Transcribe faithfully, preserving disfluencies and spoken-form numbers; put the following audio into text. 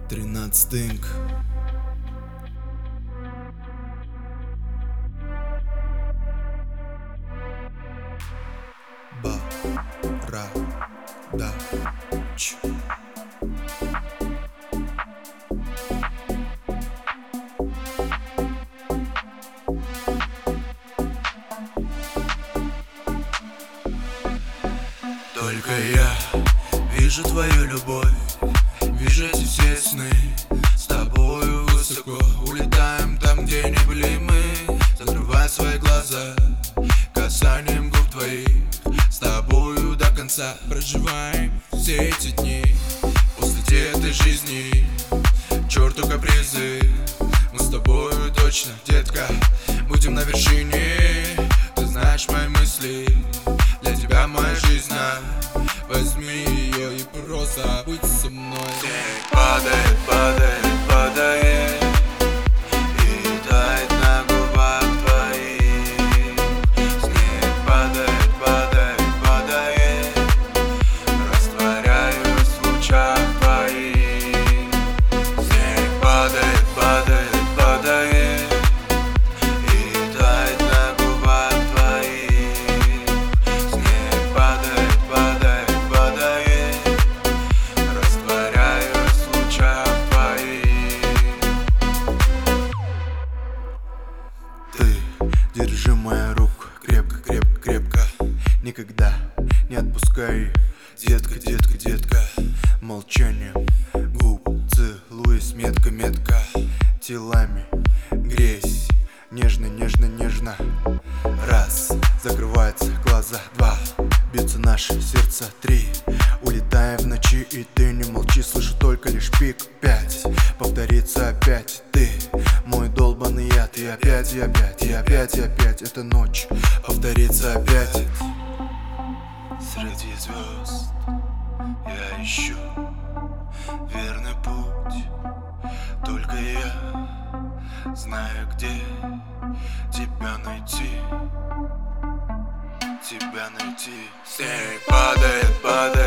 тринадцатый инк. Бородач. Только я вижу твою любовь, вижу эти все сны. С тобою высоко улетаем там, где не были мы. Закрывай свои глаза касанием губ твоих. С тобою до конца проживаем все эти дни. После этой жизни к черту капризы. Мы с тобою точно, детка, будем на вершине. Ты знаешь мои мысли, для тебя моя жизнь. Возьми ее и просто будь со мной. Снег падает, падает, падает и тает на губах твоих. Снег падает, падает, падает, растворяюсь в лучах твоих. Снег падает, падает, падает и тает на губах твоих. Снег падает, падает, держи мою руку крепко, крепко, крепко. Никогда не отпускай, детка, детка, детка. Молчанием губ целуясь метко, метко. Телами грейся, нежно, нежно, нежно. Раз, закрываются глаза. Два, бьется наше сердце. Три, улетаем в ночи, и ты не молчи, слышу только лишь пик. Пять, повторится опять. Ты мой долбаный яд, и опять, и опять, и опять, и опять эта ночь повторится опять. Среди звезд я ищу верный путь. Только я знаю, где тебя найти, тебя найти. Снег падает, падает.